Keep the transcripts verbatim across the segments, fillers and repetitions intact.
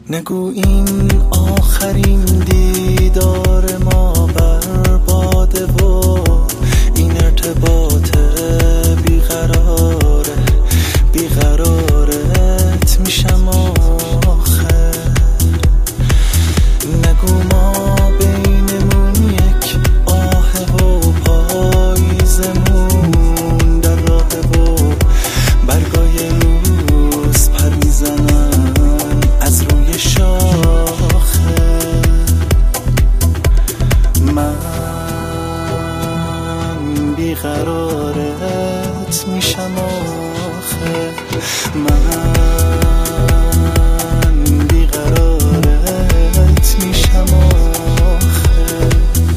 نگو این آخرین دیدار ما برباده و این ارتباط بیقراره بیقرارت میشم آخر. نگو ما بینمون یک آه و پاییزمون در راه و برگای روز پر میزنن از روی شاخه. من بیقرارت میشم آخه. من بیقرارت میشم آخه.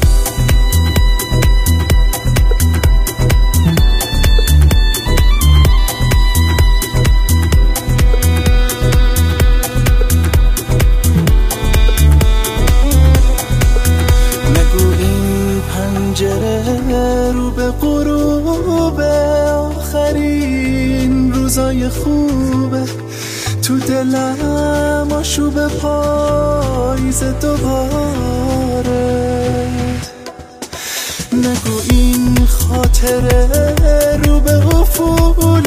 نگو این پنجره رو به غروب آخرین روزای خوبه، تو دلم آشوب پاییز دوباره. نگو این خاطره رو به افول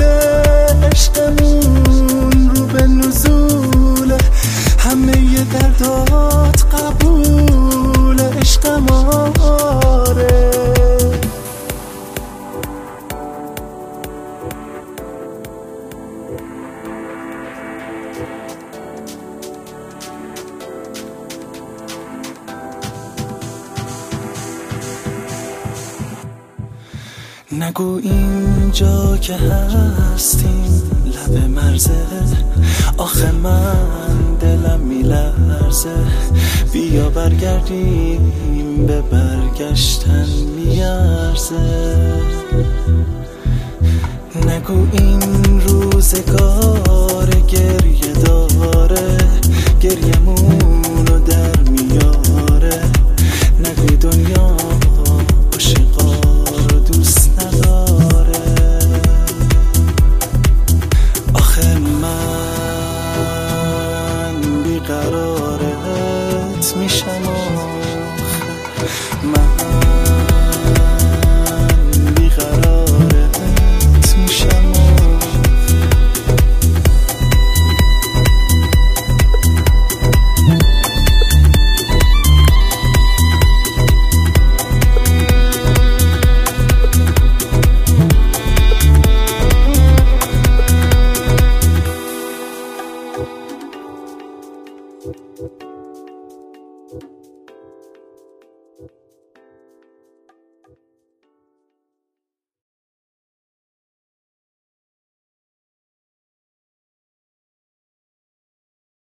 عشقمون رو به نزول همه ی دردات قبول عشقم آره. نگو اینجا که هستیم لب مرزه، آخه من دلم میلرزه. بیا برگردیم به برگشتن میارزه. نگو این روزگار گریه داره گریمونو در میاره. نگوی دنیا عاشقا رو دوست نداره. آخه من بیقرارت میشم آخه. من بیقرارت میشم آخه.